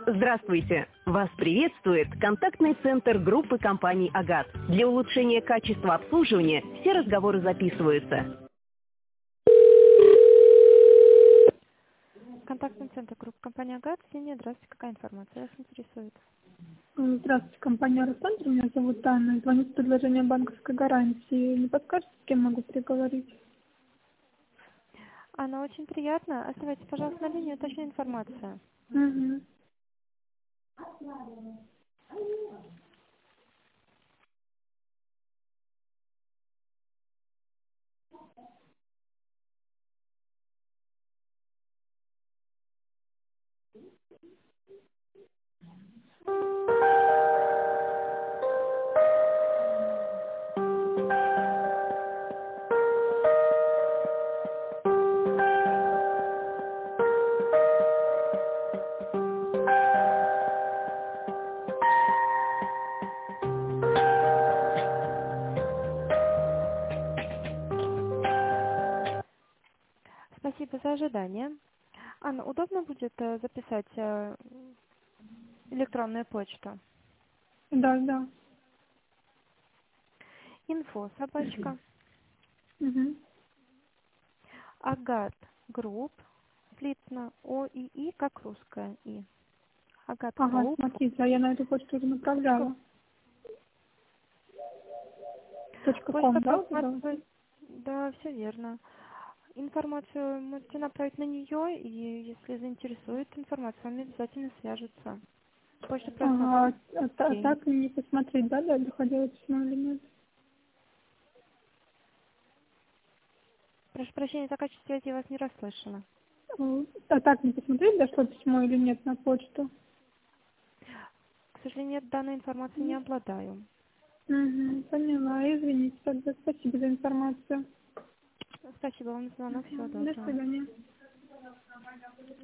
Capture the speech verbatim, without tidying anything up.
Здравствуйте! Вас приветствует контактный центр группы компаний «Агат». Для улучшения качества обслуживания все разговоры записываются. Контактный центр группы компании «Агат». Ксения, здравствуйте. Какая информация вас интересует? Здравствуйте, компания «Росцентр». Меня зовут Анна. Звоню с предложением банковской гарантии. Не подскажете, с кем могу переговорить? Анна, очень приятно. Оставайтесь, пожалуйста, на линии, уточню информацию. Угу. Спасибо за ожидание. Анна, удобно будет э, записать э, электронную почту? Да, да. Инфо, собачка, Угу. Агат Групп, слитно О и И, как русская И. Агат Ага, Групп. смотрите, а я на эту почту уже направляла. Точка Почта ком, да, вот это вот? просматривает. Да, все верно. Информацию можете направить на нее, и если заинтересует информация, с вами обязательно свяжутся. Почта Ага, просматривает а, та- а день. так и не посмотреть, да, да, доходило письмо или нет? Прошу прощения за качество связи, я вас не расслышала. М, А так не посмотреть, дошло письмо или нет на почту? К сожалению, данной информацией не обладаю. Угу, поняла. Извините тогда. Спасибо за информацию. Спасибо вам за звонок, всего Мгм. До доброго. свидания.